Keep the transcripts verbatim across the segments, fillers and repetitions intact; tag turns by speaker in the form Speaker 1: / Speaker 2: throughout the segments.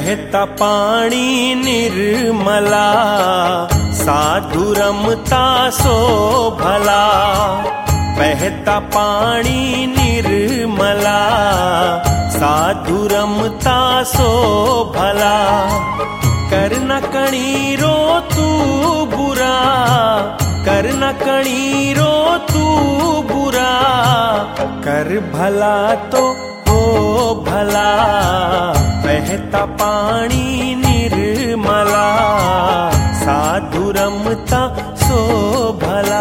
Speaker 1: बहता पानी निर्मला, साधु रमता सो भला। बहता पानी निर्मला, साधु रमता सो भला। कर न कणी रो तू बुरा, कर न कणी रो तू बुरा। कर भला तो हो भला, बहता पानी निर्मला, साधु रमता सो भला।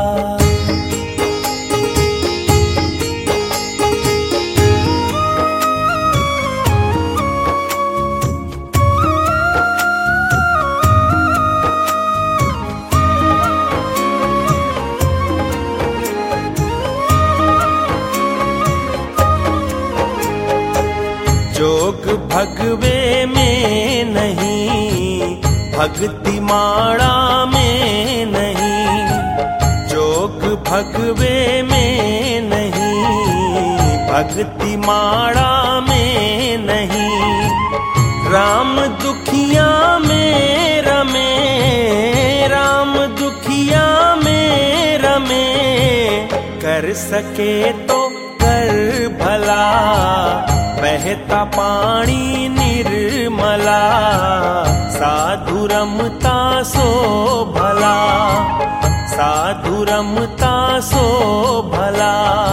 Speaker 1: जोग भगवे में नहीं, भक्ति माड़ा में नहीं। जोग भगवे में नहीं, भक्ति माड़ा में नहीं। राम दुखिया में रमे, राम दुखिया में रमे। कर सके तो कर भला, बहता पानी निर्मला, साधु रमता सो भला। साधु रमता सो भला।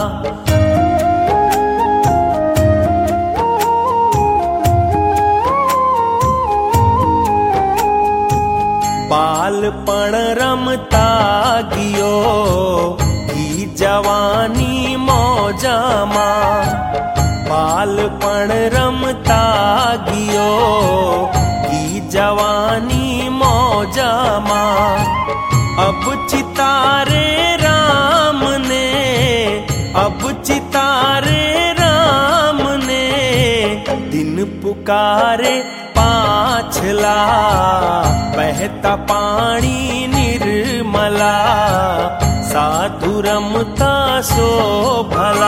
Speaker 1: बालपण रमता गियो, की जवानी मौजा मां। बालपण रमता गियो, की जवानी मौजा मां। अब चितारे राम ने, अब चितारे राम ने। दिन पुकारे पाछला, बहता पानी निर्मला, साधु रमता सो भला।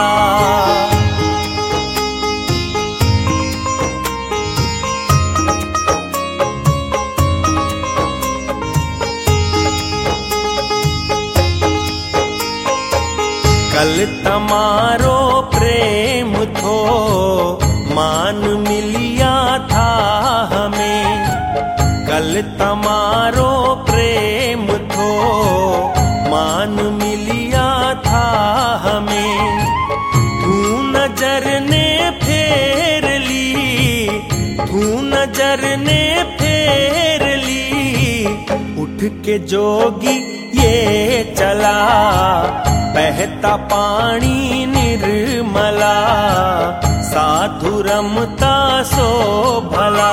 Speaker 1: कल तमारो प्रेम थो, मान मिलिया था हमें। कल तमारो प्रेम थो, मान मिलिया था हमें। तू नजर ने फेर ली, तू नजर ने फेर ली। उठ के जोगी ये चला, बहता पानी निर्मला, साधु रमता सो भला।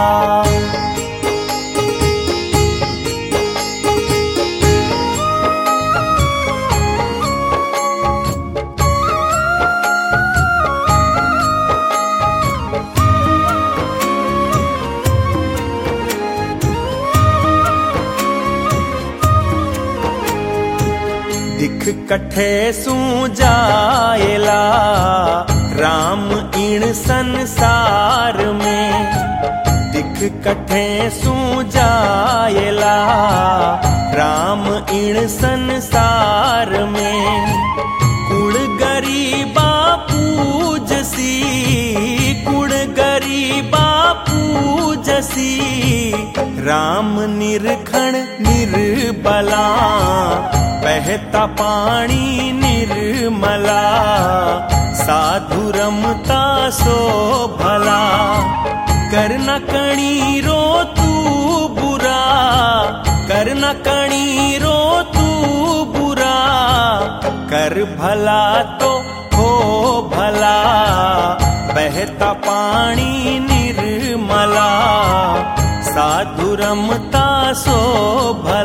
Speaker 1: दिख कठे सू जाएला, राम इण संसार में। दिख कठे सू जाएला, राम इण संसार में। कुड़ गरीबा पूजसी, कुड़ गरीबा पूजसी। राम निरखण निर्बला, बहता पानी निर्मला, साधु रमता सो भला। कर न कणी रो तू बुरा, कर न कणी रो तू बुरा। कर भला तो हो भला, बहता पानी निर्मला, साधु रमता सो भला।